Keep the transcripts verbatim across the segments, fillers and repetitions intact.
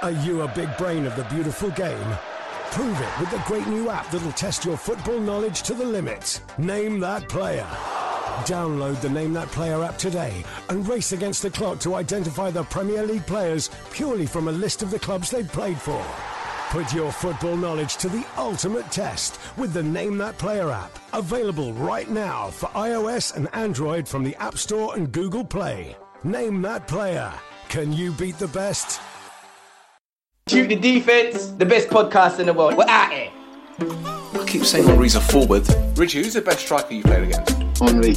Are you a big brain of the beautiful game? Prove it with the great new app that'll test your football knowledge to the limit. Name That Player. Download the Name That Player app today and race against the clock to identify the Premier League players purely from a list of the clubs they've played for. Put your football knowledge to the ultimate test with the Name That Player app. Available right now for iOS and Android from the App Store and Google Play. Name That Player. Can you beat the best? Shoot the Defense, the best podcast in the world. We're out here. I keep saying Henri's a forward. Richie, who's the best striker you played against? Henri.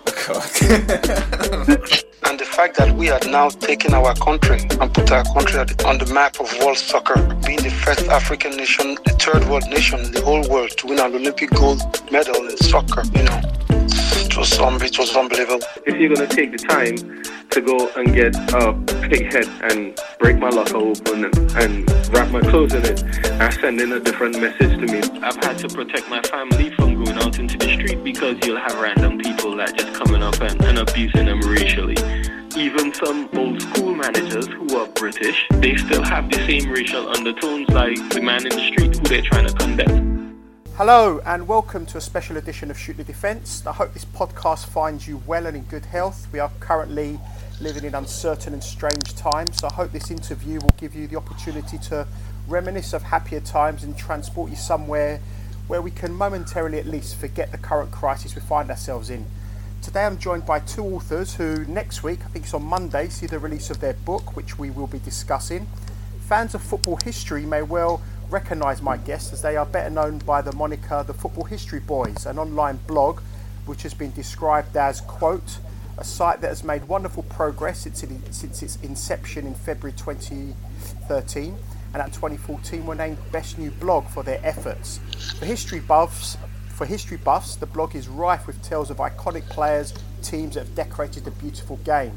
And the fact that we are now taking our country and put our country on the map of world soccer, being the first African nation, the third world nation in the whole world to win an Olympic gold medal in soccer, you know, it was, um, it was unbelievable. If you're going to take the time to go and get a pig head and break my locker open and, and wrap my clothes in it, and send in a different message to me. I've had to protect my family from going out into the street because you'll have random people that just coming up and, and abusing them racially. Even some old school managers who are British, they still have the same racial undertones like the man in the street who they're trying to condemn. Hello and welcome to a special edition of Shoot the Defence. I hope this podcast finds you well and in good health. We are currently living in uncertain and strange times, so I hope this interview will give you the opportunity to reminisce of happier times and transport you somewhere where we can momentarily at least forget the current crisis we find ourselves in. Today I'm joined by two authors who next week, I think it's on Monday, see the release of their book, which we will be discussing. Fans of football history may well recognise my guests as they are better known by the moniker The Football History Boys, an online blog which has been described as, quote, a site that has made wonderful progress since, it, since its inception in February twenty thirteen, and at twenty fourteen were named Best New Blog for their efforts. For history buffs, for history buffs, the blog is rife with tales of iconic players, teams that have decorated the beautiful game.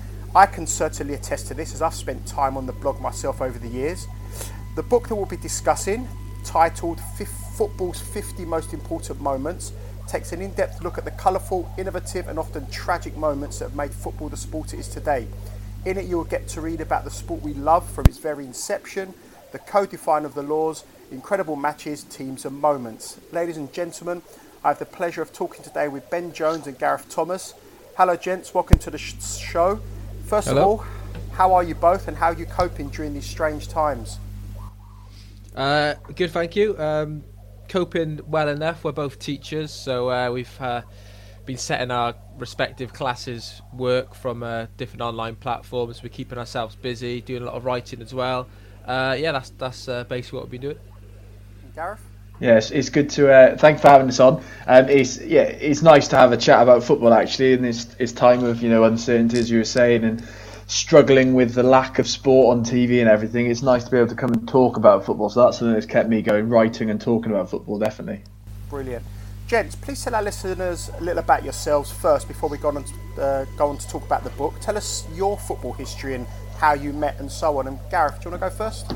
I can certainly attest to this as I've spent time on the blog myself over the years. The book that we'll be discussing, titled Football's fifty Most Important Moments, takes an in-depth look at the colourful, innovative and often tragic moments that have made football the sport it is today. In it you will get to read about the sport we love from its very inception, the codifying of the laws, incredible matches, teams and moments. Ladies and gentlemen, I have the pleasure of talking today with Ben Jones and Gareth Thomas. Hello gents, welcome to the sh- show. First Hello. of all, how are you both and how are you coping during these strange times? Uh, good, thank you. Um, coping well enough. We're both teachers, so uh, we've uh, been setting our respective classes work from uh, different online platforms. We're keeping ourselves busy, doing a lot of writing as well. Uh, yeah, that's that's uh, basically what we've been doing. Gareth? Yes, it's good to. Uh, thank you for having us on. Um, it's yeah, it's nice to have a chat about football actually in this, this time of you know uncertainty, as you were saying, and struggling with the lack of sport on T V and everything. It's nice to be able to come and talk about football. So that's something that's kept me going, writing and talking about football, definitely. Brilliant. Gents, please tell our listeners a little about yourselves first before we go on, uh, go on to talk about the book. Tell us your football history and how you met and so on. And Gareth, do you want to go first?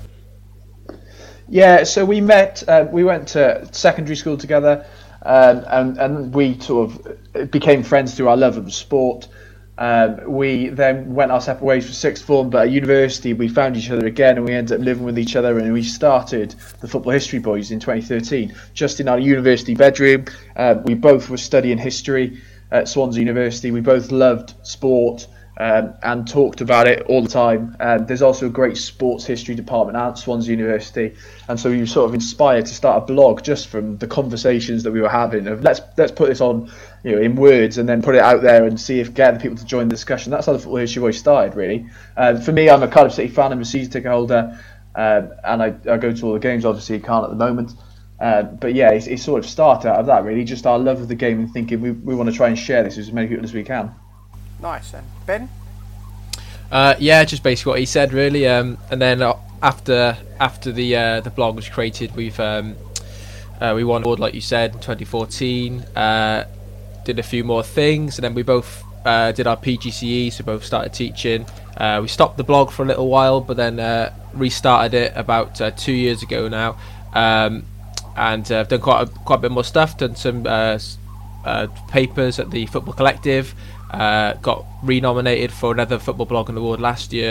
Yeah, so we met, uh, we went to secondary school together, um, and, and we sort of became friends through our love of the sport. Um, we then went our separate ways for sixth form, but at university we found each other again and we ended up living with each other, and we started the Football History Boys in twenty thirteen, just in our university bedroom. Uh, we both were studying history at Swansea University. We both loved sport um, and talked about it all the time. Um, there's also a great sports history department at Swansea University, and so we were sort of inspired to start a blog just from the conversations that we were having of let's let's put this on, you know, in words and then put it out there and see if get the people to join the discussion. That's how the Football History Boys started, really. Uh, for me, I'm a Cardiff City fan. I'm a season ticket holder, uh, and I, I go to all the games. Obviously, can't at the moment. Uh, but yeah, it, it sort of started out of that, really, just our love of the game and thinking we we want to try and share this with as many people as we can. Nice. And Ben? Uh, yeah, just basically what he said, really. Um, and then uh, after after the uh, the blog was created, we've um, uh, we won an award, like you said, in twenty fourteen. Uh, did a few more things, and then we both uh, did our P G C E, so both started teaching. Uh, we stopped the blog for a little while, but then uh, restarted it about uh, two years ago now. Um, and uh, I've done quite a, quite a bit more stuff, done some uh, uh, papers at the Football Collective, uh, got re-nominated for another Football Blogging Award last year,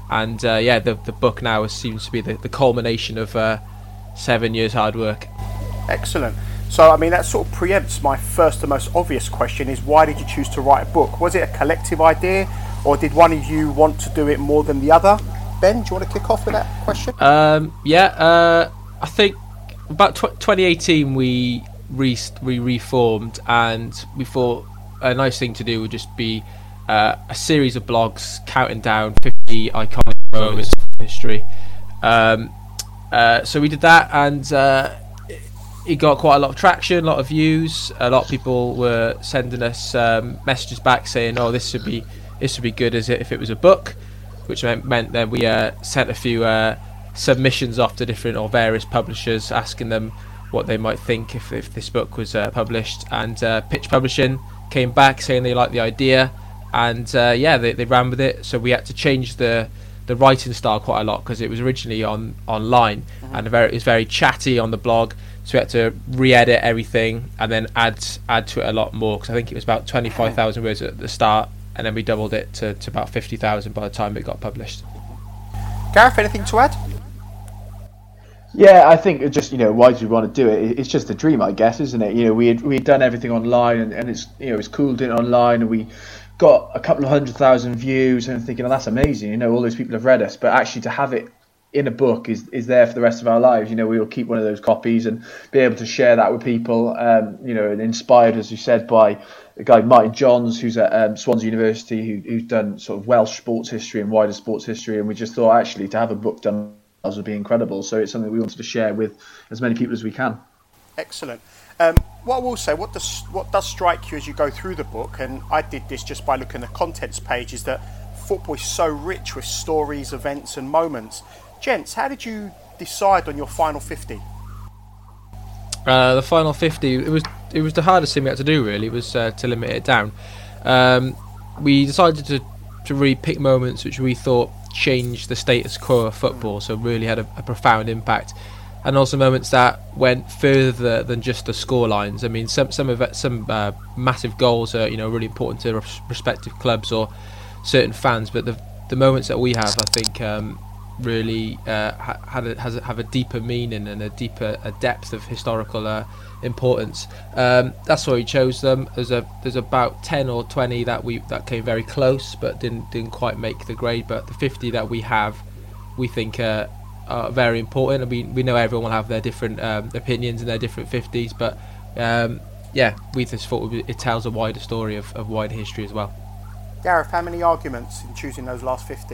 and uh, yeah, the the book now seems to be the, the culmination of uh, seven years hard work. Excellent. So, I mean, that sort of preempts my first and most obvious question: is why did you choose to write a book? Was it a collective idea, or did one of you want to do it more than the other? Ben, do you want to kick off with that question? Um, yeah, uh, I think about tw- twenty eighteen we re- we reformed, and we thought a nice thing to do would just be uh, a series of blogs counting down fifty iconic moments in history. Um, uh, so we did that, and uh, it got quite a lot of traction, a lot of views. A lot of people were sending us um, messages back saying, "Oh, this would be this would be good as if it was a book," which meant, meant that we uh, sent a few uh, submissions off to different or various publishers, asking them what they might think if, if this book was uh, published. And uh, Pitch Publishing came back saying they liked the idea, and uh, yeah, they, they ran with it. So we had to change the the writing style quite a lot, because it was originally on online, mm-hmm. and very, it was very chatty on the blog. So we had to re-edit everything and then add add to it a lot more, because I think it was about twenty-five thousand words at the start, and then we doubled it to, to about fifty thousand by the time it got published. Gareth, anything to add? Yeah, I think it just, you know, why do we want to do it? It's just a dream, I guess, isn't it? You know, we had we had done everything online, and, and it's, you know, it's cool doing it online, and we got a couple of hundred thousand views, and thinking, oh, that's amazing. You know, all those people have read us, but actually to have it in a book is is there for the rest of our lives. You know, we will keep one of those copies and be able to share that with people. Um, you know, and inspired, as you said, by a guy Martin Johns, who's at um, Swansea University, who, who's done sort of Welsh sports history and wider sports history, and we just thought actually to have a book done would be incredible. So it's something we wanted to share with as many people as we can. Excellent. Um, what I will say, what does what does strike you as you go through the book, and I did this just by looking at the contents page, is that football is so rich with stories, events, and moments. Gents, how did you decide on your final fifty? Uh, the final fifty, it was it was the hardest thing we had to do, really, was uh, to limit it down. Um, we decided to, to really pick moments which we thought changed the status quo of football, so really had a, a profound impact, and also moments that went further than just the score lines. I mean, some some of it, some uh, massive goals are, you know, really important to respective clubs or certain fans, but the the moments that we have, I think, um, really uh, ha- had a, has a, have a deeper meaning and a deeper a depth of historical uh, importance. Um, that's why we chose them. There's a there's about ten or twenty that we that came very close, but didn't didn't quite make the grade. But the fifty that we have, we think uh, are very important. I mean, we know everyone will have their different um, opinions and their different fifties, but um, yeah, we just thought it tells a wider story of, of wider history as well. Gareth, how many arguments in choosing those last fifty?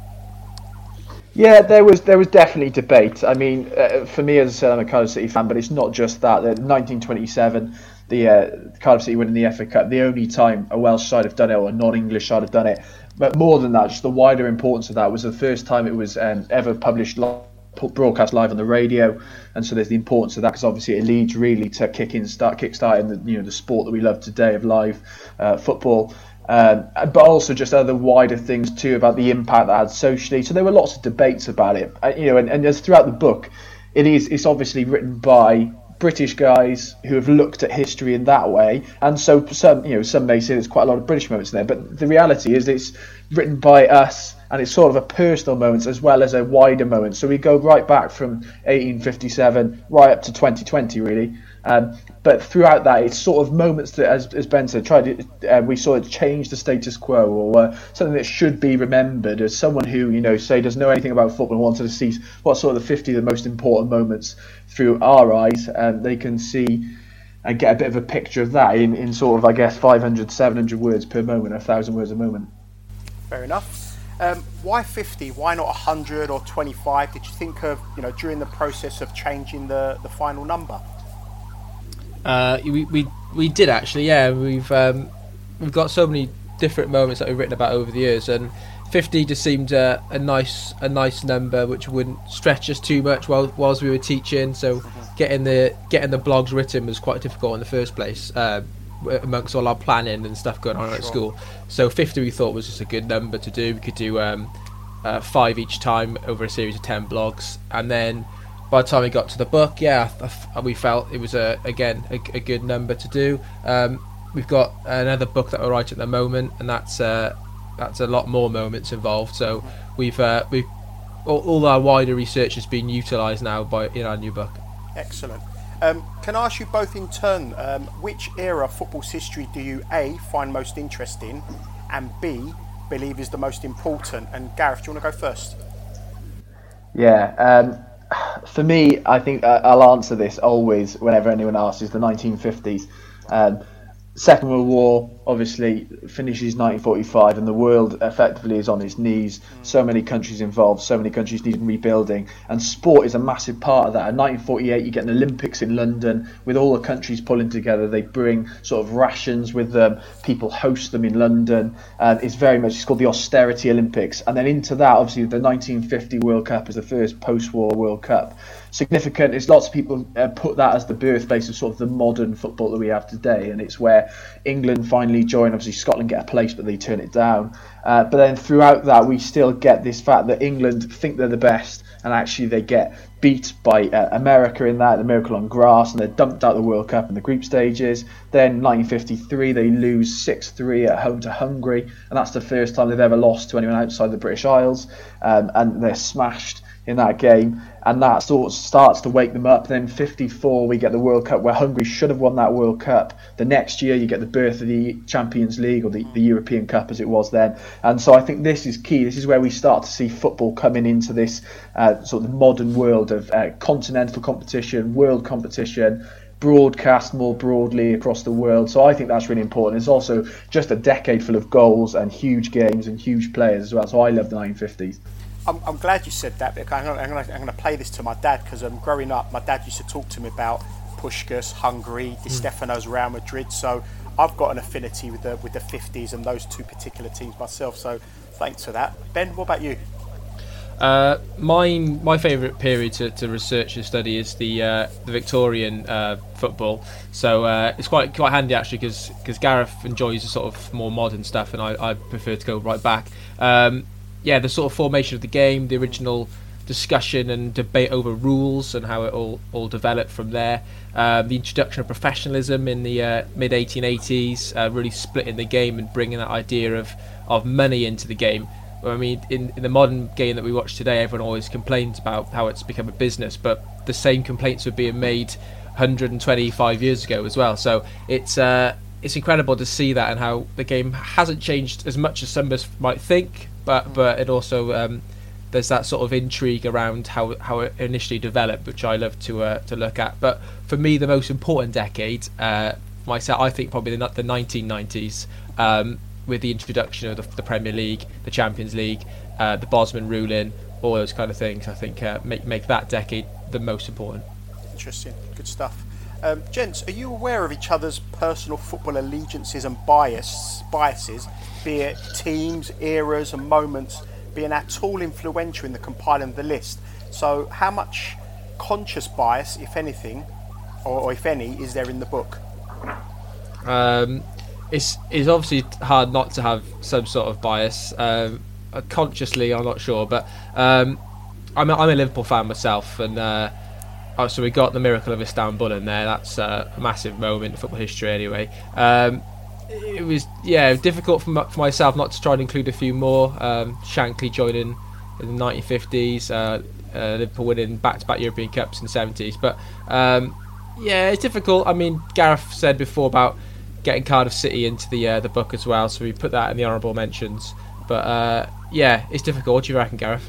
Yeah, there was there was definitely debate. I mean, uh, for me, as I said, I'm a Cardiff City fan, but it's not just that. In nineteen twenty-seven, the uh, Cardiff City winning the F A Cup, the only time a Welsh side have done it or a non-English side have done it. But more than that, just the wider importance of that was the first time it was um, ever published live, broadcast live on the radio, and so there's the importance of that, because obviously it leads really to kicking start kickstarting the, you know, the sport that we love today of live uh, football. Um, but also just other wider things too about the impact that had socially. So there were lots of debates about it, uh, you know, and, and as throughout the book, it is it's obviously written by British guys who have looked at history in that way, and so some, you know, some may say there's quite a lot of British moments in there, but the reality is it's written by us, and it's sort of a personal moment as well as a wider moment. So we go right back from eighteen fifty-seven right up to twenty twenty, really. Um, but throughout that, it's sort of moments that, as, as Ben said, tried to, uh, we saw it change the status quo, or uh, something that should be remembered. As someone who, you know, say doesn't know anything about football and wanted to see what sort of the fifty the most important moments through our eyes, um, they can see and get a bit of a picture of that in, in sort of, I guess, five hundred, seven hundred words per moment, a thousand words a moment. Fair enough. Um, why fifty? Why not one hundred or twenty-five? Did you think of, you know, during the process of changing the, the final number? Uh, we, we we did actually, yeah. We've um, we've got so many different moments that we've written about over the years, and fifty just seemed uh, a nice a nice number which wouldn't stretch us too much while whilst we were teaching. So mm-hmm. getting the getting the blogs written was quite difficult in the first place, uh, amongst all our planning and stuff going on sure. at school. So fifty we thought was just a good number to do. We could do um, uh, five each time over a series of ten blogs, and then by the time we got to the book, yeah, we felt it was a again a, a good number to do. Um, we've got another book that we're writing at the moment, and that's uh, that's a lot more moments involved. So we've uh, we've all, all our wider research has been utilised now by in our new book. Excellent. Um, can I ask you both in turn, um, which era of football's history do you A, find most interesting, and B, believe is the most important? And Gareth, do you want to go first? Yeah, um, for me, I think uh, I'll answer this always whenever anyone asks, is the nineteen fifties. Um, Second World War obviously finishes nineteen forty-five, and the world effectively is on its knees. So many countries involved, so many countries needing rebuilding, and sport is a massive part of that. In nineteen forty-eight, you get an Olympics in London with all the countries pulling together. They bring sort of rations with them. People host them in London, and it's very much it's called the Austerity Olympics. And then into that, obviously, the nineteen fifty World Cup is the first post-war World Cup. Significant is lots of people uh, put that as the birthplace of sort of the modern football that we have today, and it's where England finally join. Obviously Scotland get a place, but they turn it down. Uh, but then throughout that, we still get this fact that England think they're the best, and actually they get beat by uh, America in that, the miracle on grass, and they're dumped out of the World Cup in the group stages. Then nineteen fifty-three, they lose six three at home to Hungary, and that's the first time they've ever lost to anyone outside the British Isles, um, and they're smashed in that game, and that sort of starts to wake them up. Then fifty-four, we get the World Cup where Hungary should have won that World Cup. The next year you get the birth of the Champions League, or the, the European Cup as it was then. And so I think this is key. This is where we start to see football coming into this uh, sort of modern world of uh, continental competition, world competition, broadcast more broadly across the world. So I think that's really important. It's also just a decade full of goals and huge games and huge players as well. So I love the nineteen fifties. I'm, I'm glad you said that, because I'm going to I'm to play this to my dad, because um, growing up, my dad used to talk to me about Puskás, Hungary, Di Stefano's Real Madrid. So I've got an affinity with the with the fifties and those two particular teams myself. So thanks for that. Ben, what about you? Uh, mine, my favourite period to, to research and study is the uh, the Victorian uh, football. So uh, it's quite quite handy actually, because because Gareth enjoys the sort of more modern stuff, and I, I prefer to go right back. Um, yeah, the sort of formation of the game, the original discussion and debate over rules and how it all, all developed from there. Um, the introduction of professionalism in the uh, mid eighteen eighties, uh, really splitting the game and bringing that idea of, of money into the game. I mean, in, in the modern game that we watch today, everyone always complains about how it's become a business, but the same complaints were being made one hundred twenty-five years ago as well. So it's uh, it's incredible to see that, and how the game hasn't changed as much as some of us might think, but but it also um, there's that sort of intrigue around how, how it initially developed, which I love to uh, to look at. But for me, the most important decade, uh, myself, I think probably the, the nineteen nineties, um, with the introduction of the, the Premier League, the Champions League, uh, the Bosman ruling, all those kind of things, I think uh, make make that decade the most important. Interesting, good stuff. Um, gents, are you aware of each other's personal football allegiances and bias, biases, be it teams, eras and moments, being at all influential in the compiling of the list? So how much conscious bias, if anything, or, or if any, is there in the book? Um, it's, it's obviously hard not to have some sort of bias. Um, consciously, I'm not sure, but um, I'm, a, I'm a Liverpool fan myself, and uh, oh, so we got the Miracle of Istanbul in there. That's uh, a massive moment in football history anyway. Um, it was yeah difficult for, for myself not to try and include a few more. Um, Shankly joining in the nineteen fifties, uh, uh, Liverpool winning back-to-back European Cups in the seventies. But um, yeah, it's difficult. I mean, Gareth said before about getting Cardiff City into the uh, the book as well, so we put that in the honourable mentions. But uh, yeah, it's difficult. What do you reckon, Gareth?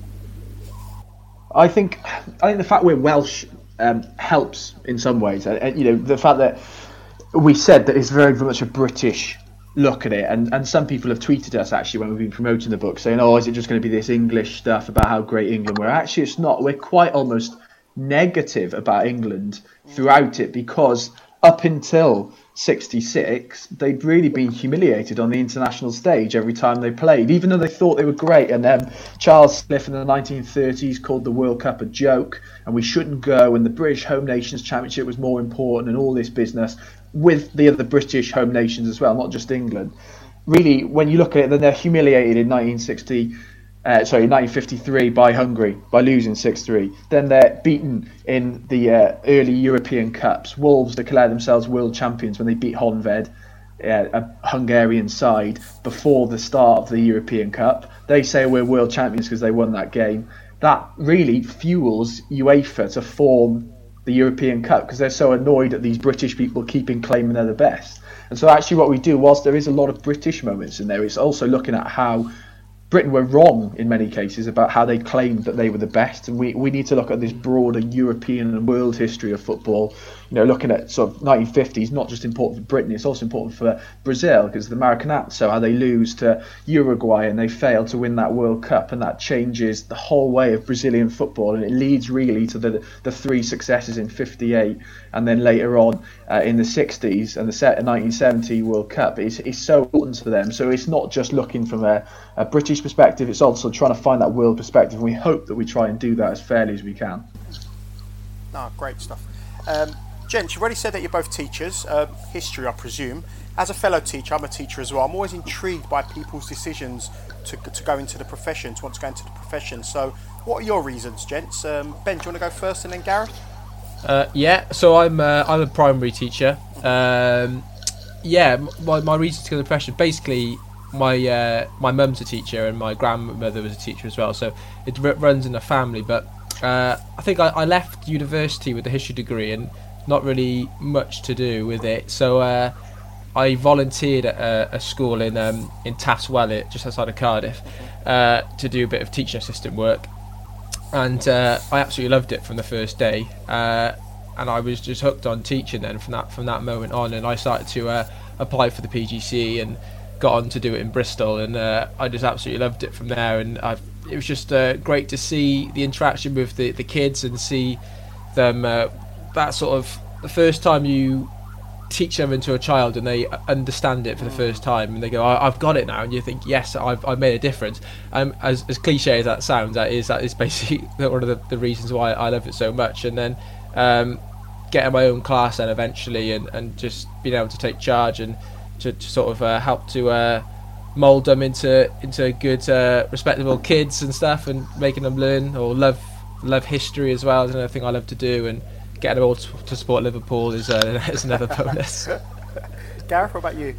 I think I think the fact we're Welsh um, helps in some ways. Uh, you know, the fact that we said that it's very, very much a British look at it, and, and some people have tweeted us actually when we've been promoting the book saying, oh, is it just going to be this English stuff about how great England were? Actually, it's not. We're quite almost negative about England throughout it, because up until sixty-six, they'd really been humiliated on the international stage every time they played, even though they thought they were great. And then um, Charles Sliff in the nineteen thirties called the World Cup a joke, and we shouldn't go, and the British Home Nations Championship was more important, and all this business with the other British home nations as well, not just England. Really, when you look at it, then they're humiliated in nineteen sixty, uh, sorry, nineteen fifty-three by Hungary by losing six three. Then they're beaten in the uh, early European Cups. Wolves declare themselves world champions when they beat Honved. uh, a Hungarian side before the start of the European Cup. They say we're world champions because they won that game. That really fuels UEFA to form the European Cup because they're so annoyed at these British people keeping claiming they're the best. And so actually what we do, whilst there is a lot of British moments in there, it's also looking at how Britain were wrong in many cases about how they claimed that they were the best, and we, we need to look at this broader European and world history of football. You know, looking at sort of nineteen fifties, not just important for Britain, it's also important for Brazil because the Maracanazo, how they lose to Uruguay and they fail to win that World Cup, and that changes the whole way of Brazilian football, and it leads really to the the three successes in fifty-eight and then later on uh, in the sixties and the set nineteen seventy World Cup. It's, it's so important to them. So it's not just looking from a, a British perspective, it's also trying to find that world perspective, and we hope that we try and do that as fairly as we can. Oh, great stuff. Um, gents, you've already said that you're both teachers, um, history I presume. As a fellow teacher, I'm a teacher as well, I'm always intrigued by people's decisions to, to go into the profession, to want to go into the profession. So what are your reasons, gents? Um, Ben, do you want to go first and then Gareth? Uh, yeah, so I'm uh, I'm a primary teacher. Um, yeah, my, my reasons to go to the profession, basically my uh, my mum's a teacher and my grandmother was a teacher as well, so it r- runs in the family. But uh, I think I, I left university with a history degree and not really much to do with it. So uh, I volunteered at a, a school in um, in Taswellet, just outside of Cardiff, uh, to do a bit of teaching assistant work. And uh, I absolutely loved it from the first day, uh, and I was just hooked on teaching then from that from that moment on. And I started to uh, apply for the P G C and got on to do it in Bristol, and uh, I just absolutely loved it from there. And I've, it was just uh, great to see the interaction with the, the kids and see them. Uh, that sort of the first time you teach something to a child and they understand it for the first time and they go, I've got it now, and you think, yes, I've, I've made a difference. Um, as, as cliche as that sounds, that is that is basically one of the, the reasons why I love it so much. And then um, getting my own class then eventually, and, and just being able to take charge and to, to sort of uh, help to uh, mould them into into good uh, respectable kids and stuff, and making them learn or love love history as well is another thing I love to do. And getting them all to, to support Liverpool is, uh, is another bonus. Gareth, what about you?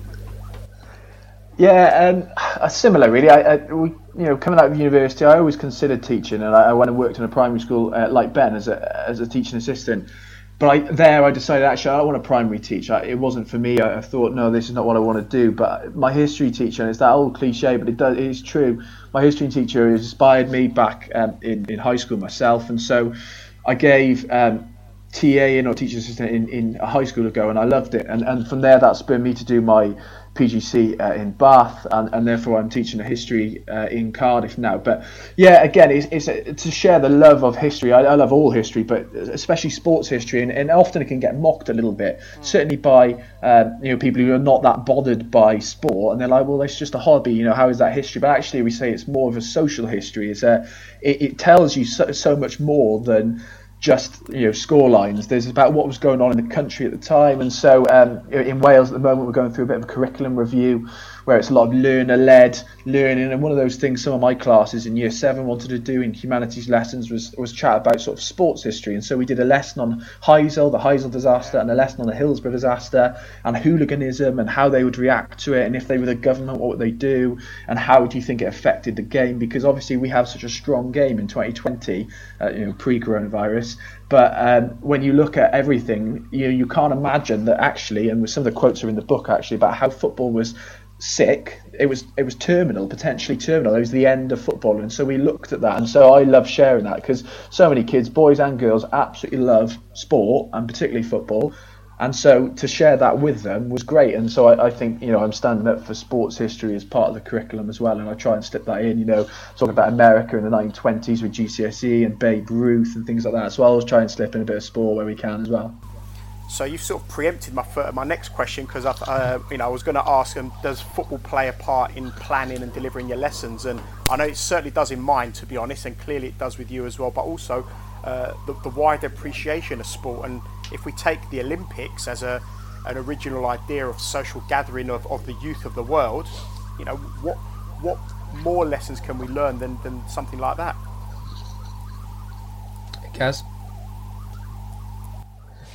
Yeah, um, uh, similar really. I, I, we, you know, coming out of university, I always considered teaching, and I, I went and worked in a primary school uh, like Ben as a as a teaching assistant. But I, there, I decided actually I don't want to primary teach. I, it wasn't for me. I, I thought, no, this is not what I want to do. But my history teacher, and it's that old cliche, but it does it is true. My history teacher inspired me back um, in in high school myself, and so I gave. Um, T A in or teaching assistant in, in a high school ago, and I loved it, and and from there that spurred me to do my P G C uh, in Bath, and, and therefore I'm teaching a history uh, in Cardiff now. But yeah, again, it's, it's, a, to share the love of history. I, I love all history, but especially sports history, and, and often it can get mocked a little bit, mm. certainly by um, you know, people who are not that bothered by sport, and they're like, well, it's just a hobby, you know, how is that history? But actually we say it's more of a social history. It's a, it, it tells you so, so much more than just, you know, score lines. There's about what was going on in the country at the time. And so um, in Wales at the moment we're going through a bit of a curriculum review where it's a lot of learner-led learning, and one of those things some of my classes in year seven wanted to do in humanities lessons was was chat about sort of sports history. And so we did a lesson on Heysel, the Heysel disaster, and a lesson on the Hillsborough disaster and hooliganism and how they would react to it, and if they were the government, what would they do, and how do you think it affected the game, because obviously we have such a strong game in twenty twenty, uh, you know, pre-coronavirus. But um, when you look at everything, you you can't imagine that actually, and some of the quotes are in the book actually about how football was sick. It was it was terminal, potentially terminal. It was the end of football, and so we looked at that. And so I love sharing that because so many kids, boys and girls, absolutely love sport and particularly football. And so to share that with them was great. And so I, I think, you know, I'm standing up for sports history as part of the curriculum as well, and I try and slip that in. You know, talking about America in the nineteen twenties with G C S E and Babe Ruth and things like that. So I always try and slip in a bit of sport where we can as well. So you've sort of preempted my my next question, because I, uh, you know, I was going to ask, um, does football play a part in planning and delivering your lessons? And I know it certainly does in mine, to be honest, and clearly it does with you as well. But also uh, the, the wider appreciation of sport. And if we take the Olympics as a an original idea of social gathering of, of the youth of the world, you know, what what more lessons can we learn than than something like that? Kaz?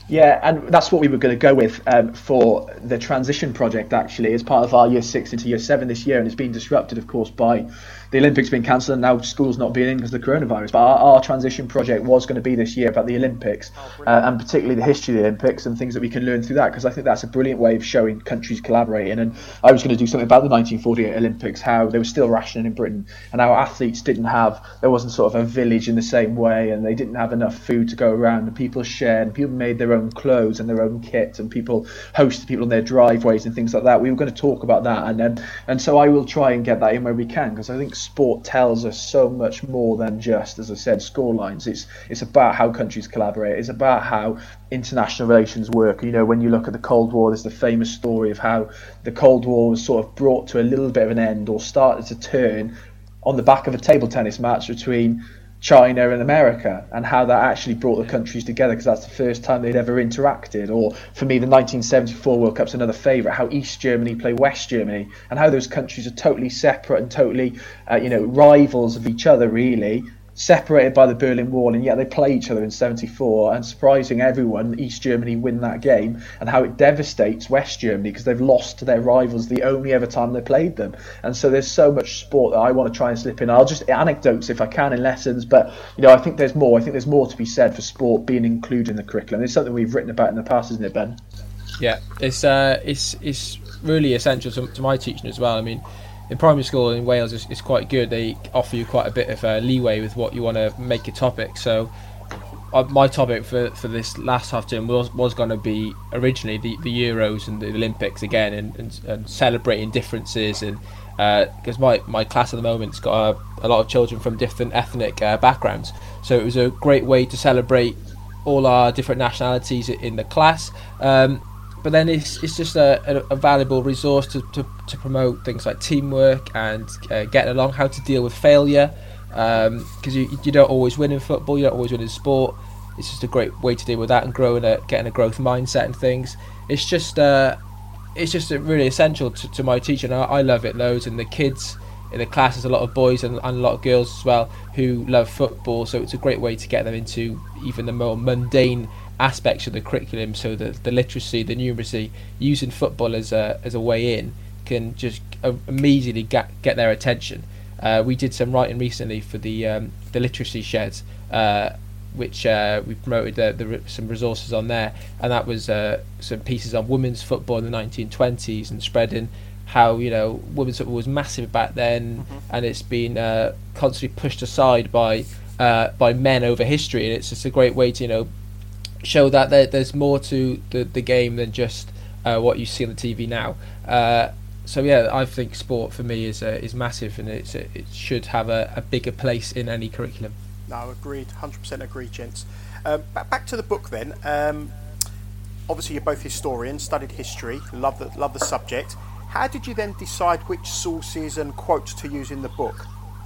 Yeah, and that's what we were going to go with um, for the transition project, actually, as part of our year six into year seven this year. And it's been disrupted, of course, by the Olympics being cancelled and now schools not being in because of the coronavirus. But our, our transition project was going to be this year about the Olympics, oh, uh, and particularly the history of the Olympics and things that we can learn through that, because I think that's a brilliant way of showing countries collaborating. And I was going to do something about the nineteen forty-eight Olympics, how they were still rationing in Britain, and how athletes didn't have, there wasn't sort of a village in the same way, and they didn't have enough food to go around, and people shared, and people made their own clothes and their own kit, and people hosted people on their driveways and things like that. We were going to talk about that, and then, and so I will try and get that in where we can, because I think sport tells us so much more than just, as I said, score lines. It's it's about how countries collaborate. It's about how international relations work. You know, when you look at the Cold War, there's the famous story of how the Cold War was sort of brought to a little bit of an end, or started to turn, on the back of a table tennis match between China and America, and how that actually brought the countries together, because that's the first time they'd ever interacted. Or for me, the nineteen seventy-four World Cup's another favourite, how East Germany play West Germany, and how those countries are totally separate and totally uh, you know, rivals of each other, really, separated by the Berlin Wall, and yet they play each other in seventy-four, and surprising everyone, East Germany win that game, and how it devastates West Germany because they've lost to their rivals the only ever time they played them. And so there's so much sport that I want to try and slip in. I'll just anecdotes if I can in lessons, but you know, I think there's more. I think there's more to be said for sport being included in the curriculum. It's something we've written about in the past, isn't it, Ben? Yeah, it's uh, it's it's really essential to, to my teaching as well. I mean, in primary school in Wales, it's, it's quite good. They offer you quite a bit of uh, leeway with what you want to make your topic. So uh, my topic for, for this last half term was, was going to be originally the, the Euros and the Olympics again, and, and, and celebrating differences. And because uh, my, my class at the moment's got a, a lot of children from different ethnic uh, backgrounds. So it was a great way to celebrate all our different nationalities in the class. Um, But then it's it's just a, a, a valuable resource to, to, to promote things like teamwork and uh, getting along, how to deal with failure, because um, you you don't always win in football, you don't always win in sport. It's just a great way to deal with that and growing a getting a growth mindset and things. It's just uh, it's just really essential to, to my teaching. I, I love it loads, and the kids in the class, there's a lot of boys and, and a lot of girls as well who love football. So it's a great way to get them into even the more mundane aspects of the curriculum, so that the literacy, the numeracy, using football as a as a way in can just uh, immediately get get their attention. Uh, we did some writing recently for the um, the literacy sheds, uh, which uh, we promoted the, the, some resources on there, and that was uh, some pieces on women's football in the nineteen twenties and spreading how, you know, women's football was massive back then, mm-hmm. and it's been uh, constantly pushed aside by uh, by men over history, and it's just a great way to, you know, show that there, there's more to the, the game than just uh, what you see on the T V now. Uh, so yeah, I think sport for me is uh, is massive, and it's it should have a, a bigger place in any curriculum. No, agreed, one hundred percent agreed, gents. Um, back, back to the book then. Um, obviously, you're both historians, studied history, love the love the subject. How did you then decide which sources and quotes to use in the book?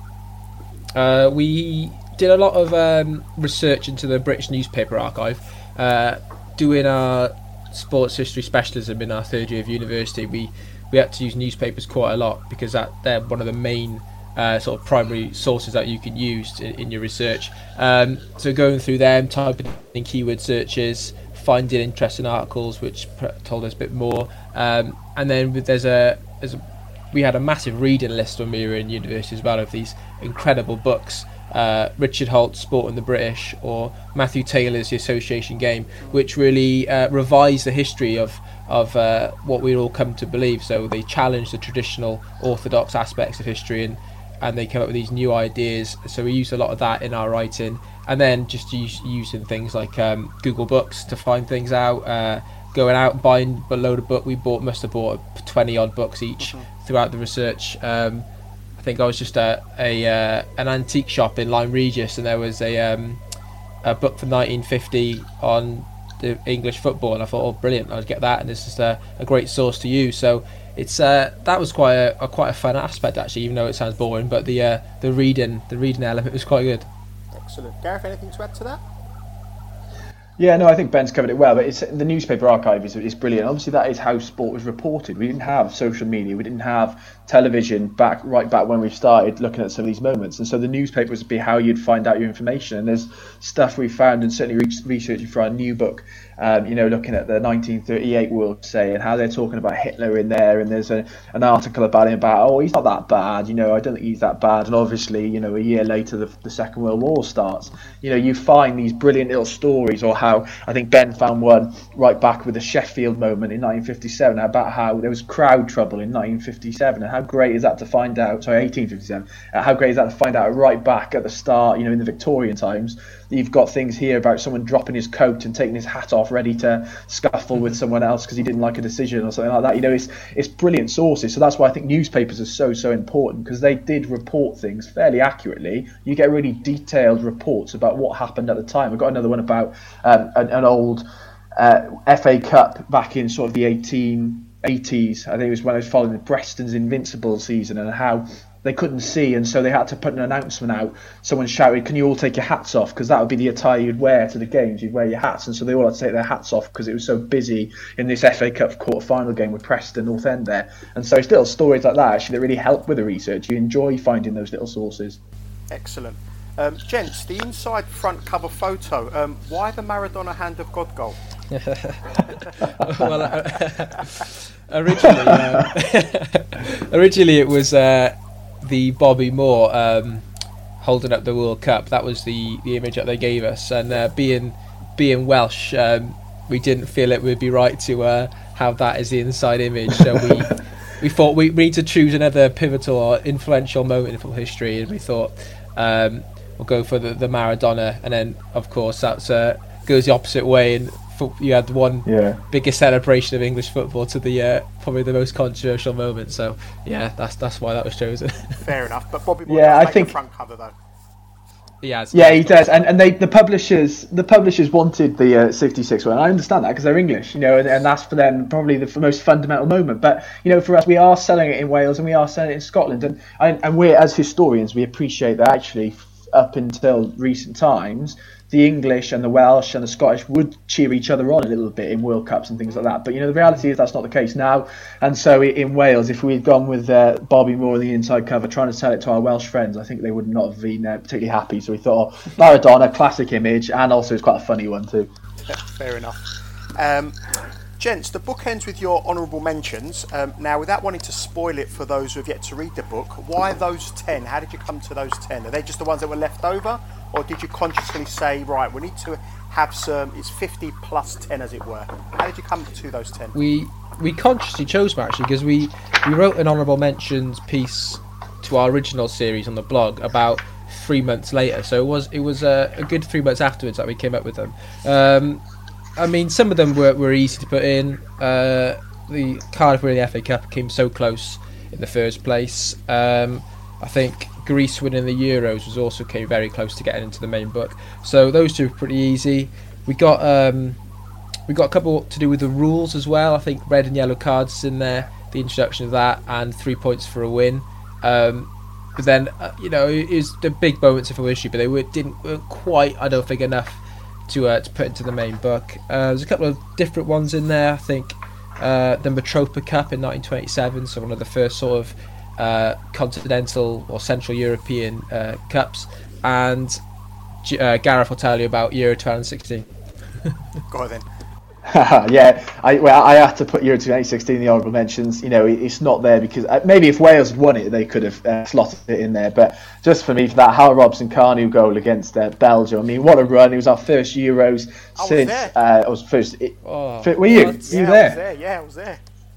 Uh, we did a lot of um, research into the British newspaper archive. Uh, doing our sports history specialism in our third year of university, we, we had to use newspapers quite a lot, because that they're one of the main uh, sort of primary sources that you can use in, in your research. Um, so going through them, typing in keyword searches, finding interesting articles which told us a bit more, um, and then there's a, there's a we had a massive reading list when we were in university as well, of these incredible books. Uh, Richard Holt's Sport and the British, or Matthew Taylor's The Association Game, which really uh, revised the history of of uh, what we all come to believe. So they challenge the traditional orthodox aspects of history, and and they come up with these new ideas. So we used a lot of that in our writing, and then just use, using things like um, Google Books to find things out, uh, going out and buying a load of books. We bought must have bought twenty odd books each mm-hmm. throughout the research. Um, I think I was just at a uh, an antique shop in Lyme Regis, and there was a um, a book from nineteen fifty on the English football, and I thought, oh, brilliant! I'd get that, and it's just a, a great source to use. So it's uh, that was quite a, a quite a fun aspect, actually, even though it sounds boring. But the uh, the reading the reading element was quite good. Excellent, Gareth. Anything to add to that? Yeah, no, I think Ben's covered it well, but it's, the newspaper archive is, is brilliant. Obviously, that is how sport was reported. We didn't have social media, we didn't have television back right back when we started looking at some of these moments, and so the newspapers would be how you'd find out your information. And there's stuff we found, and certainly re- researching for our new book, um, you know, looking at the nineteen thirty-eight World Say and how they're talking about Hitler in there, and there's a, an article about him about, oh, he's not that bad, you know, I don't think he's that bad, and obviously, you know, a year later the, the Second World War starts. You know, you find these brilliant little stories, or how I think Ben found one right back with the Sheffield moment in nineteen fifty-seven about how there was crowd trouble in nineteen fifty-seven, and how great is that to find out, sorry, eighteen fifty-seven, uh, how great is that to find out right back at the start, you know, in the Victorian times. You've got things here about someone dropping his coat and taking his hat off, ready to scuffle with someone else because he didn't like a decision or something like that. You know, it's it's brilliant sources. So that's why I think newspapers are so, so important, because they did report things fairly accurately. You get really detailed reports about what happened at the time. I've got another one about um, an, an old uh, F A Cup back in sort of the eighteen eighties. I think it was when I was following the Preston's Invincible season, and how they couldn't see, and so they had to put an announcement out. Someone shouted, "Can you all take your hats off?" Because that would be the attire you'd wear to the games. You'd wear your hats, and so they all had to take their hats off because it was so busy in this F A Cup quarter-final game with Preston North End there. And so it's little stories like that actually that really help with the research. You enjoy finding those little sources. Excellent. Um, gents, the inside front cover photo, um, why the Maradona Hand of God goal? Well, uh, originally, uh, originally it was uh, the Bobby Moore um, holding up the World Cup. That was the, the image that they gave us, and uh, being being Welsh, um, we didn't feel it would be right to uh, have that as the inside image. So we we thought we, we need to choose another pivotal or influential moment in football history, and we thought um, we'll go for the, the Maradona, and then of course that's uh, goes the opposite way, and you had one yeah. biggest celebration of English football to the uh, probably the most controversial moment. So yeah, that's that's why that was chosen. Fair enough, but Bobby Moore yeah, does I make think the front cover though. Yeah, yeah, he does, and and they the publishers the publishers wanted the uh, sixty-six one. I understand that because they're English, you know, and, and that's for them probably the most fundamental moment. But you know, for us, we are selling it in Wales and we are selling it in Scotland, and and, and we as historians we appreciate that actually up until recent times, the English and the Welsh and the Scottish would cheer each other on a little bit in World Cups and things like that. But you know, the reality is that's not the case now. And so in Wales, if we'd gone with uh, Bobby Moore on the inside cover, trying to sell it to our Welsh friends, I think they would not have been uh, particularly happy. So we thought, oh, Maradona, classic image, and also it's quite a funny one too. Fair enough. Um, gents, the book ends with your honourable mentions. Um, now, without wanting to spoil it for those who have yet to read the book, why those ten? How did you come to those ten? Are they just the ones that were left over? Or did you consciously say, right, we need to have some, it's fifty plus ten as it were? How did you come to those ten? We we consciously chose them actually because we, we wrote an honourable mentions piece to our original series on the blog about three months later. So it was it was a, a good three months afterwards that we came up with them. Um, I mean, some of them were, were easy to put in. Uh, the Cardiff winning the F A Cup came so close in the first place. Um, I think Greece winning the Euros was also came very close to getting into the main book. So those two were pretty easy. We got um, we got a couple to do with the rules as well. I think red and yellow cards is in there, the introduction of that, and three points for a win. Um, but then uh, you know, it was the big moments of history, but they were, didn't weren't quite, I don't think, enough to uh, to put into the main book. Uh, there's a couple of different ones in there. I think uh, the Mitropa Cup in nineteen twenty-seven, so one of the first sort of uh, continental or Central European uh, cups, and uh, Gareth will tell you about Euro twenty sixteen. Go on then. yeah, I well, I had to put Euro twenty sixteen in the honourable mentions. You know, it's not there because uh, maybe if Wales had won it, they could have uh, slotted it in there. But just for me, for that Hal Robson-Kanu goal against uh, Belgium, I mean, what a run! It was our first Euros I since was there. Uh, I was first. It, oh, for, were you? Yeah, you I there? was there. Yeah, I was there.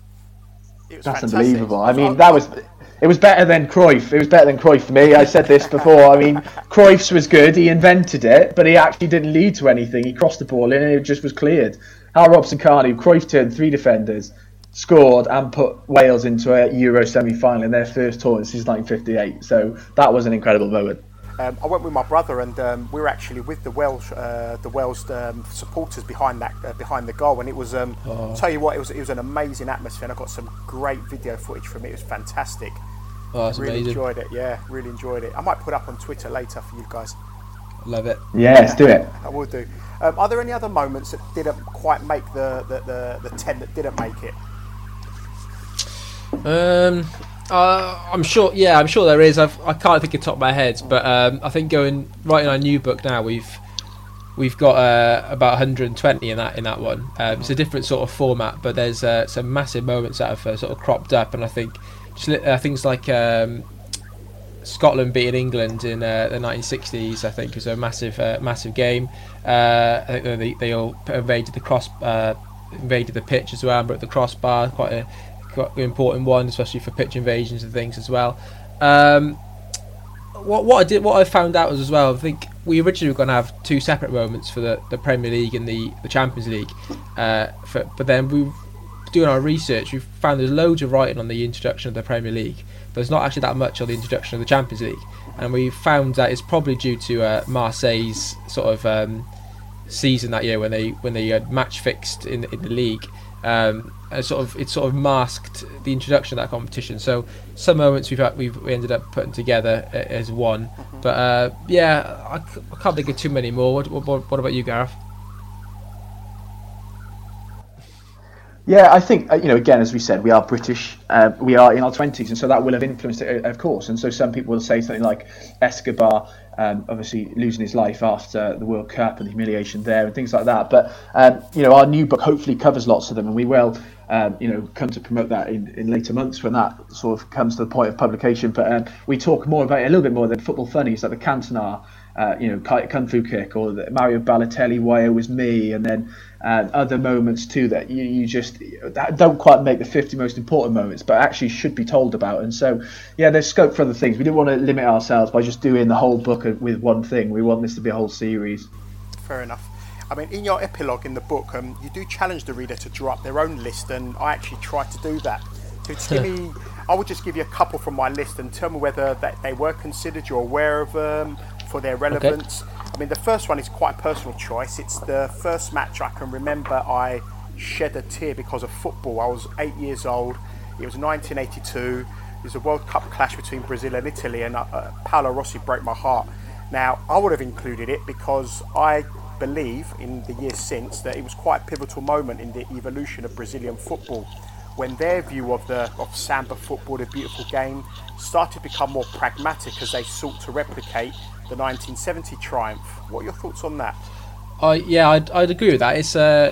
It was That's fantastic. unbelievable. I mean, I, that was. It was better than Cruyff. It was better than Cruyff for me. I said this before. I mean, Cruyff's was good. He invented it, but he actually didn't lead to anything. He crossed the ball in and it just was cleared. Hal Robson-Kanu, Cruyff turned three defenders, scored and put Wales into a Euro semi-final in their first tournament since nineteen fifty-eight. So that was an incredible moment. Um, I went with my brother, and um, we were actually with the Welsh, uh, the Welsh um, supporters behind that, uh, behind the goal, and it was. Um, oh. Tell you what, it was it was an amazing atmosphere, and I got some great video footage from it. It was fantastic. Oh, that's really amazing. enjoyed it. Yeah, really enjoyed it. I might put up on Twitter later for you guys. Love it. Yeah, let's do it. I will do. Um, are there any other moments that didn't quite make the, the, the, the ten that didn't make it? Um, uh, I'm sure. Yeah, I'm sure there is. I've, I can't think of the top of my head, but um, I think going writing our new book now, we've we've got uh, about one hundred twenty in that in that one. Um, it's a different sort of format, but there's uh, some massive moments that have uh, sort of cropped up, and I think just uh, things like um, Scotland beating England in uh, the nineteen sixties, I think, was a massive uh, massive game. Uh, I think they they all invaded the cross uh, invaded the pitch as well, and broke the crossbar. Quite a quite an important one, especially for pitch invasions and things as well. Um, what what I did what I found out was as well, I think we originally were going to have two separate moments for the, the Premier League and the, the Champions League, uh, for, but then we doing our research, we found there's loads of writing on the introduction of the Premier League, but there's not actually that much on the introduction of the Champions League, and we found that it's probably due to uh, Marseille's sort of um, season that year when they when they had match fixed in in the league. Um, sort of it sort of masked the introduction of that competition. So some moments we've had, we've we ended up putting together as one. Mm-hmm. But uh, yeah, I, I can't think of too many more. What, what, what about you, Gareth? Yeah, I think, you know, again, as we said, we are British, uh, we are in our twenties, and so that will have influenced it, of course. And so some people will say something like Escobar, um, obviously losing his life after the World Cup and the humiliation there and things like that. But, um, you know, our new book hopefully covers lots of them, and we will, um, you know, come to promote that in, in later months when that sort of comes to the point of publication. But um, we talk more about it a little bit more than football funnies, like the Cantona, uh, you know, Kung Fu Kick, or the Mario Balotelli, Why It Was Me, and then uh, other moments too that you, you just that don't quite make the fifty most important moments, but actually should be told about. And so, yeah, there's scope for other things. We didn't want to limit ourselves by just doing the whole book with one thing. We want this to be a whole series. Fair enough. I mean, in your epilogue in the book, um, you do challenge the reader to draw up their own list, and I actually tried to do that. So just give me, I would just give you a couple from my list and tell me whether that they were considered, you're aware of them, for their relevance. Okay. I mean, the first one is quite a personal choice. It's the first match I can remember I shed a tear because of football. I was eight years old. It was nineteen eighty-two. It was a World Cup clash between Brazil and Italy, and uh, Paolo Rossi broke my heart. Now, I would have included it because I believe in the years since that it was quite a pivotal moment in the evolution of Brazilian football, when their view of the of samba football, the beautiful game, started to become more pragmatic as they sought to replicate the nineteen seventy triumph. What are your thoughts on that? Uh, yeah, I'd, I'd agree with that. It's uh,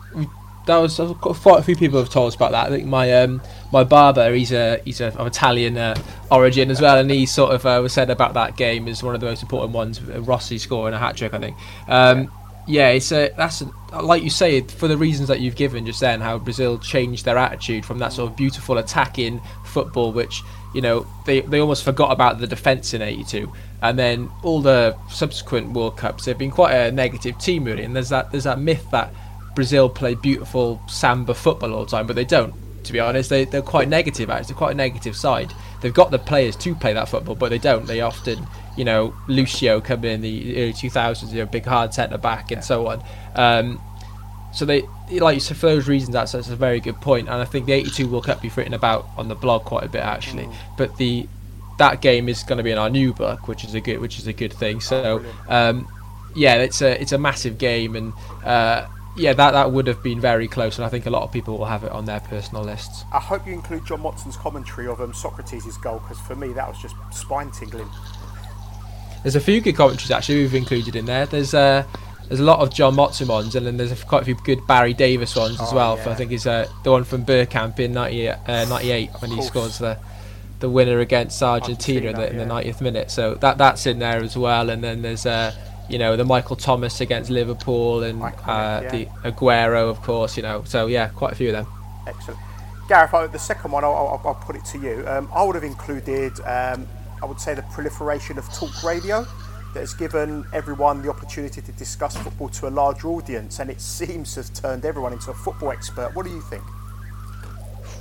that was uh, quite a few people have told us about that. I think my um, my barber, he's a he's a, of Italian uh, origin as well, and he sort of uh, was said about that game as one of the most important ones. Rossi scoring a hat trick, I think. Um, yeah, it's a that's a, like you say, for the reasons that you've given just then, how Brazil changed their attitude from that sort of beautiful attacking football, which, you know, they they almost forgot about the defence in eighty-two, and then all the subsequent World Cups, they've been quite a negative team really. And there's that there's that myth that Brazil play beautiful samba football all the time, but they don't. To be honest, they they're quite negative. Actually, they're quite a negative side. They've got the players to play that football, but they don't. They often, you know, Lucio coming in the early two thousands, you know, big hard centre back and so on. Um, so they, like you said, for those reasons, that's, that's a very good point. And I think the eighty-two World Cup you've written about on the blog quite a bit actually. Mm. But the that game is going to be in our new book, which is a good which is a good thing. So um, yeah, it's a it's a massive game, and uh, yeah, that that would have been very close, and I think a lot of people will have it on their personal lists. I hope you include John Motson's commentary of um, Socrates' goal, because for me that was just spine tingling. There's a few good commentaries actually we've included in there. There's uh, there's a lot of John Motson ones, and then there's a, quite a few good Barry Davis ones as oh, well. Yeah. For, I think it's uh, the one from Bergkamp in ninety, uh, ninety-eight when he scores the the winner against Argentina, Argentina in, the, in yeah. the ninetieth minute. So that that's in there as well. And then there's uh, you know, the Michael Thomas against Liverpool, and Iconic, uh, yeah. the Aguero, of course. You know, so yeah, quite a few of them. Excellent, Gareth. The second one, I'll, I'll, I'll put it to you. Um, I would have included, um, I would say, the proliferation of talk radio that has given everyone the opportunity to discuss football to a larger audience, and it seems to have turned everyone into a football expert. What do you think?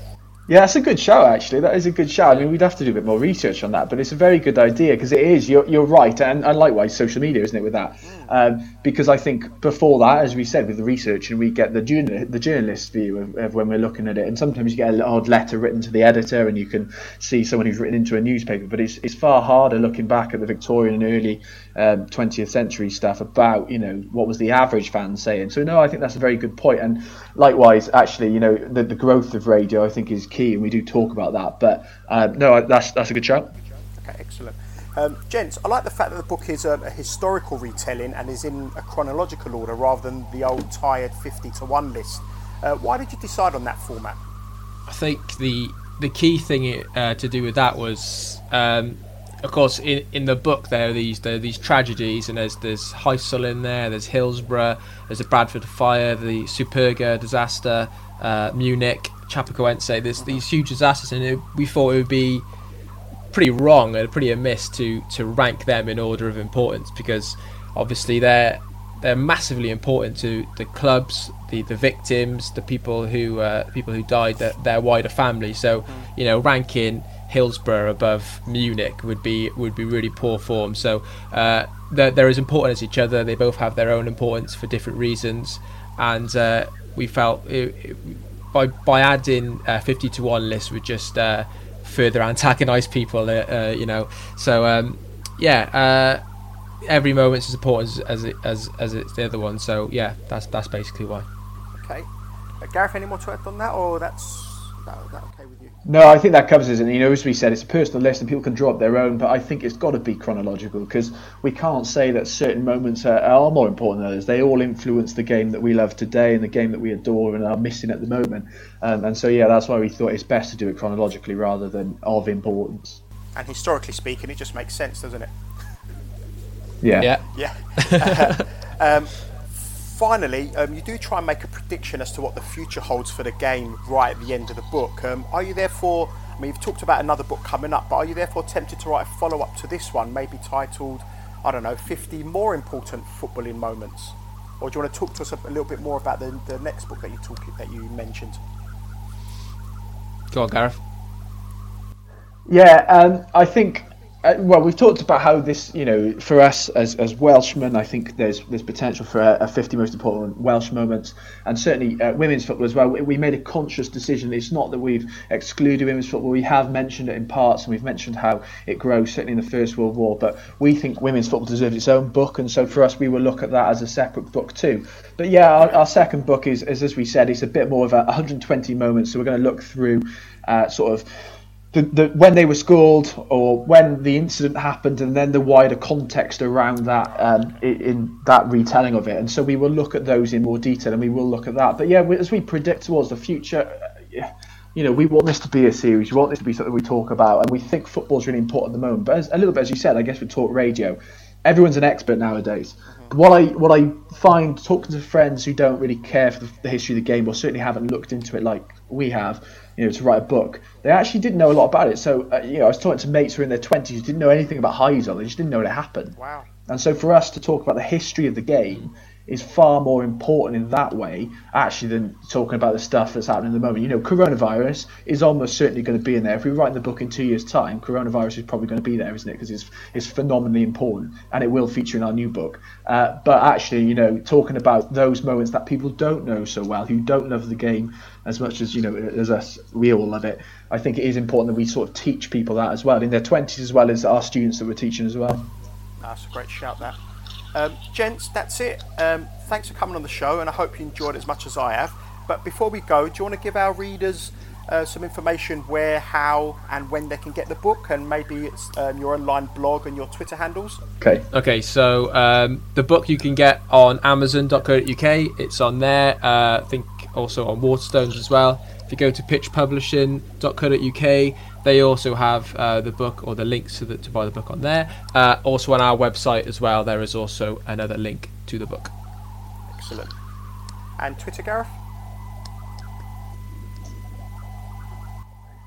Yeah, that's a good shout, actually. That is a good shout. I mean, we'd have to do a bit more research on that, but it's a very good idea because it is, you're, you're right, and, and likewise social media, isn't it, with that? Um, because I think before that, as we said, with the research, and we get the journal, the journalist view of, of when we're looking at it, and sometimes you get an odd letter written to the editor and you can see someone who's written into a newspaper, but it's, it's far harder looking back at the Victorian and early um, twentieth century stuff about, you know, what was the average fan saying. So, no, I think that's a very good point. And likewise, actually, you know, the, the growth of radio, I think, is key, and we do talk about that. But uh, no, that's that's a good shout. Okay, excellent. Um, gents, I like the fact that the book is a, a historical retelling and is in a chronological order rather than the old tired fifty to one list. Uh, why did you decide on that format? I think the the key thing uh, to do with that was, um, of course, in, in the book there are these there are these tragedies, and there's there's Heysel in there, there's Hillsborough, there's the Bradford fire, the Superga disaster, uh, Munich, Chapecoense. There's these huge disasters, and it, we thought it would be pretty wrong and pretty amiss to to rank them in order of importance, because obviously they're they're massively important to the clubs, the, the victims, the people who uh, people who died, their, their wider family. So, you know, ranking Hillsborough above Munich would be would be really poor form. So uh, they're, they're as important as each other. They both have their own importance for different reasons, and uh, we felt it, it, by by adding a fifty to one list would just uh, further antagonise people, uh, uh, you know. So um, yeah, uh, every moment's as important as it, as as it's the other one. So yeah, that's that's basically why. Okay, uh, Gareth, any more to add on that, or that's that, that okay with you? No, I think that covers it. And you know, as we said, it's a personal list, and people can draw up their own. But I think it's got to be chronological, because we can't say that certain moments are, are more important than others. They all influence the game that we love today and the game that we adore and are missing at the moment. Um, and so, yeah, that's why we thought it's best to do it chronologically rather than of importance. And historically speaking, it just makes sense, doesn't it? Yeah. Yeah. Yeah. um, finally, um, you do try and make a prediction as to what the future holds for the game right at the end of the book. Um, are you therefore, I mean, you've talked about another book coming up, but are you therefore tempted to write a follow-up to this one, maybe titled, I don't know, fifty more important footballing moments? Or do you want to talk to us a little bit more about the, the next book that you talk, that you mentioned? Go on, Gareth. Yeah, um, I think, uh, well, we've talked about how this, you know, for us as as Welshmen, I think there's there's potential for a, a fifty most important Welsh moments, and certainly uh, women's football as well. We, we made a conscious decision. It's not that we've excluded women's football. We have mentioned it in parts, and we've mentioned how it grows, certainly in the First World War, but we think women's football deserves its own book, and so for us, we will look at that as a separate book too. But yeah, our, our second book is, is, as we said, it's a bit more of a one hundred twenty moments, so we're going to look through uh, sort of The, the, when they were scored, or when the incident happened, and then the wider context around that um, in, in that retelling of it. And so we will look at those in more detail, and we will look at that. But yeah, we, as we predict towards the future, uh, you know, we want this to be a series. We want this to be something we talk about, and we think football's really important at the moment. But as, a little bit, as you said, I guess with talk radio, everyone's an expert nowadays. Mm-hmm. What I what I find talking to friends who don't really care for the, the history of the game, or certainly haven't looked into it like we have, you know, to write a book, they actually didn't know a lot about it. So, uh, you know, I was talking to mates who were in their twenties who didn't know anything about Heysel. They just didn't know it happened. Wow. And so for us to talk about the history of the game is far more important in that way, actually, than talking about the stuff that's happening in the moment. You know, coronavirus is almost certainly going to be in there. If we write the book in two years' time, coronavirus is probably going to be there, isn't it? Because it's, it's phenomenally important, and it will feature in our new book. Uh, but actually, you know, talking about those moments that people don't know so well, who don't love the game as much as, you know, as us, we all love it. I think it is important that we sort of teach people that as well, in their twenties, as well as our students that we're teaching as well. That's a great shout, that. Um, gents, that's it. Um, thanks for coming on the show, and I hope you enjoyed it as much as I have. But before we go, do you want to give our readers uh, some information where, how, and when they can get the book, and maybe it's um, your online blog and your Twitter handles? Okay. Okay, so um, the book you can get on amazon dot co dot uk. It's on there. Uh, I think also on Waterstones as well. If you go to pitch publishing dot co dot uk, they also have uh, the book, or the links to, the, to buy the book on there. Uh, also on our website as well, there is also another link to the book. Excellent. And Twitter, Gareth?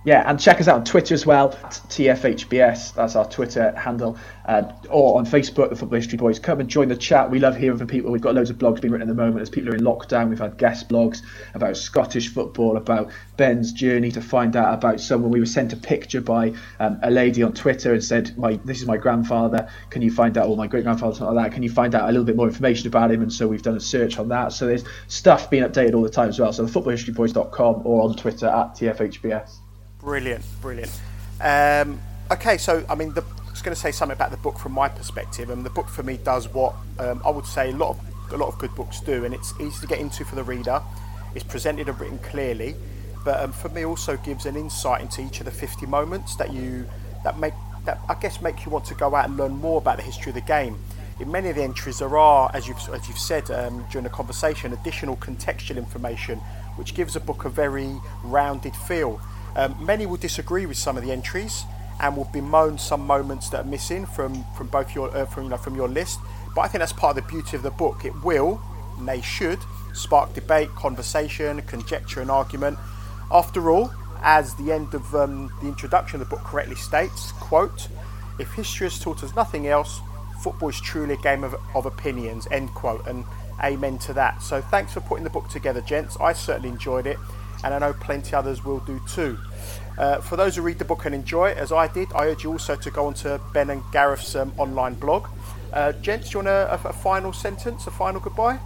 Yeah, and check us out on Twitter as well, T F H B S, that's our Twitter handle, uh, or on Facebook, the Football History Boys. Come and join the chat. We love hearing from people. We've got loads of blogs being written at the moment as people are in lockdown. We've had guest blogs about Scottish football, about Ben's journey to find out about someone. We were sent a picture by um, a lady on Twitter and said, "My this is my grandfather. Can you find out, or my great-grandfather, something like that, can you find out a little bit more information about him?" And so we've done a search on that. So there's stuff being updated all the time as well. So the football history boys dot com or on Twitter at T F H B S. Brilliant, brilliant. Um, okay, so I mean, the, I was going to say something about the book from my perspective, and the book for me does what um, I would say a lot of a lot of good books do, and it's easy to get into for the reader. It's presented and written clearly, but um, for me also gives an insight into each of the fifty moments that you that make that I guess make you want to go out and learn more about the history of the game. In many of the entries, there are, as you've as you've said um, during the conversation, additional contextual information, which gives a book a very rounded feel. Um, many will disagree with some of the entries and will bemoan some moments that are missing from, from both your uh, from you know from your list. But I think that's part of the beauty of the book. It will, and they should, spark debate, conversation, conjecture, and argument. After all, as the end of um, the introduction of the book correctly states, quote, "If history has taught us nothing else, football is truly a game of, of opinions," end quote, and amen to that. So thanks for putting the book together, gents. I certainly enjoyed it, and I know plenty others will do too. Uh, for those who read the book and enjoy it, as I did, I urge you also to go onto Ben and Gareth's um, online blog. Uh, gents, do you want a, a, a final sentence, a final goodbye?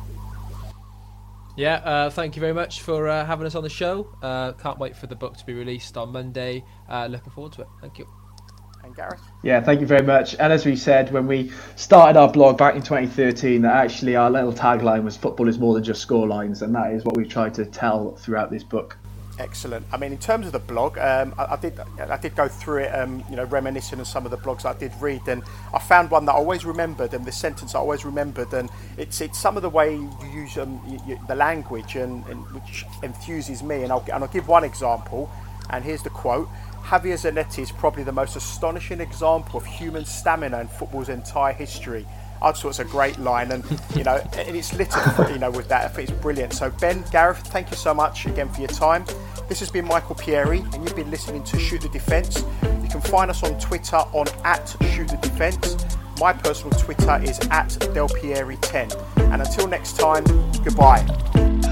Yeah, uh, thank you very much for uh, having us on the show. Uh, can't wait for the book to be released on Monday. Uh, looking forward to it. Thank you. And Gareth? Yeah, thank you very much. And as we said when we started our blog back in twenty thirteen, that actually our little tagline was "Football is more than just score lines," and that is what we've tried to tell throughout this book. Excellent. I mean, in terms of the blog, um, I, I did I did go through it, um, you know, reminiscing of some of the blogs I did read, and I found one that I always remembered, and the sentence I always remembered, and it's it's some of the way you use um, you, you, the language, and, and which enthuses me, and I'll and I'll give one example, and here's the quote: "Javier Zanetti is probably the most astonishing example of human stamina in football's entire history." I just thought it's a great line, and you know, and it's littered, you know, with that. I think it's brilliant. So Ben, Gareth, thank you so much again for your time. This has been Michael Pieri, and you've been listening to Shoot the Defence. You can find us on Twitter on at Shoot the Defence. My personal Twitter is at Del Pieri ten. And until next time, goodbye.